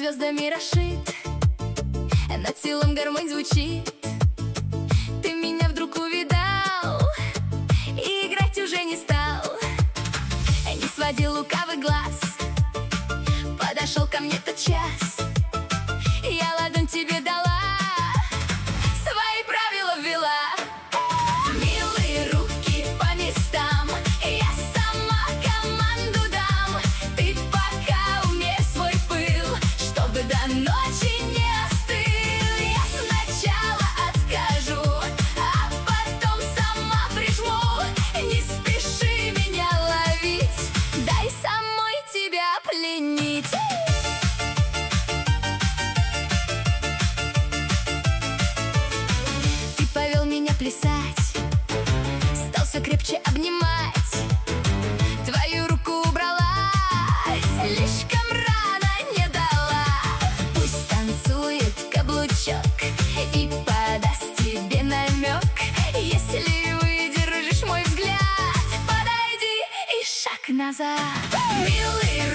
звездами расшит, над селом гармонь звучит. Ты меня вдруг увидал и играть уже не стал. Не сводил лукавый глаз, подошел ко мне тотчас. Я ладонь тебе дала, свои правила ввела. Милые руки по местам, я сама команду дам. Ты пока умей свой пыл, чтобы до ночи не остыл. Я сначала откажу, а потом сама прижму. Не спеши меня ловить, дай самой тебя пленить. Ты повел меня плясать, стал все крепче обнимать. Твою руку убрала, слишком рано не дала. Пусть танцует каблучок и подаст тебе намек. Если выдержишь мой взгляд, подойди и шаг назад. Милый